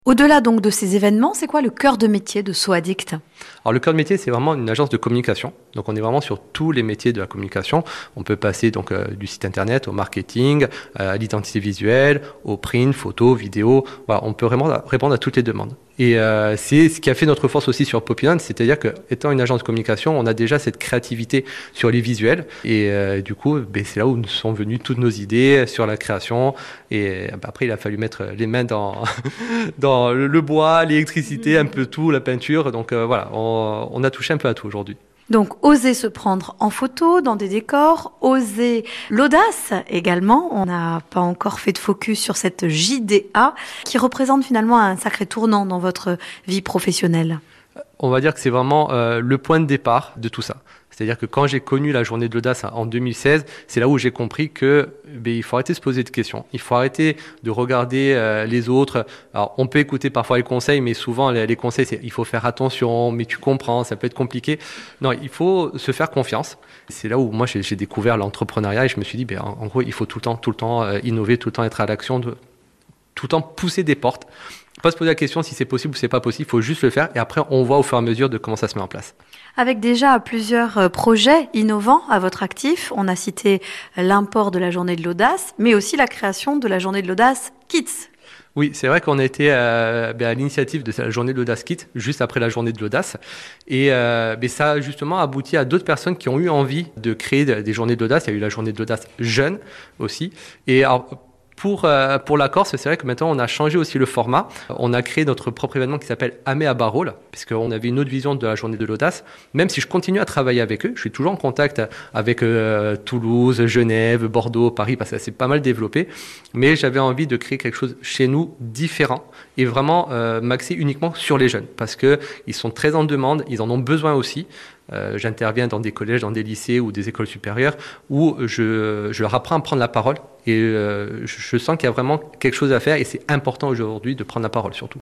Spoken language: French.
Au-delà donc de ces événements, c'est quoi le cœur de métier de SOADICT? Alors le cœur de métier, c'est vraiment une agence de communication. Donc on est vraiment sur tous les métiers de la communication. On peut passer donc du site internet au marketing, à l'identité visuelle, au print, photo, vidéo. Voilà, on peut vraiment répondre à toutes les demandes. Et c'est ce qui a fait notre force aussi sur Poppyland, c'est-à-dire qu'étant une agence de communication, on a déjà cette créativité sur les visuels. Et du coup, c'est là où nous sont venues toutes nos idées sur la création. Et après, il a fallu mettre les mains dans, dans le bois, l'électricité, un peu tout, la peinture. Donc voilà, on a touché un peu à tout aujourd'hui. Donc, oser se prendre en photo dans des décors, oser l'audace également. On n'a pas encore fait de focus sur cette JDA qui représente finalement un sacré tournant dans votre vie professionnelle. On va dire que c'est vraiment le point de départ de tout ça. C'est-à-dire que quand j'ai connu la journée de l'audace en 2016, c'est là où j'ai compris que il faut arrêter de se poser de questions. Il faut arrêter de regarder les autres. Alors, on peut écouter parfois les conseils, mais souvent les conseils, c'est il faut faire attention, mais tu comprends, ça peut être compliqué. Non, il faut se faire confiance. C'est là où moi j'ai découvert l'entrepreneuriat et je me suis dit, en gros, il faut tout le temps innover, tout le temps être à l'action, tout le temps pousser des portes. Pas se poser la question si c'est possible ou c'est pas possible, il faut juste le faire et après on voit au fur et à mesure de comment ça se met en place. Avec déjà plusieurs projets innovants à votre actif, on a cité l'import de la journée de l'audace, mais aussi la création de la journée de l'audace Kids. Oui, c'est vrai qu'on a été à l'initiative de la journée de l'audace Kids, juste après la journée de l'audace. Et ça a justement abouti à d'autres personnes qui ont eu envie de créer des journées de l'audace. Il y a eu la journée de l'audace jeune aussi. Et alors, pour la Corse, c'est vrai que maintenant on a changé aussi le format. On a créé notre propre événement qui s'appelle Amé à Barrault, puisqu'on avait une autre vision de la journée de l'audace. Même si je continue à travailler avec eux, je suis toujours en contact avec Toulouse, Genève, Bordeaux, Paris, parce que ça s'est pas mal développé. Mais j'avais envie de créer quelque chose chez nous différent et vraiment m'axer uniquement sur les jeunes, parce qu'ils sont très en demande, ils en ont besoin aussi. J'interviens dans des collèges, dans des lycées ou des écoles supérieures où je leur apprends à prendre la parole et je sens qu'il y a vraiment quelque chose à faire et c'est important aujourd'hui de prendre la parole surtout.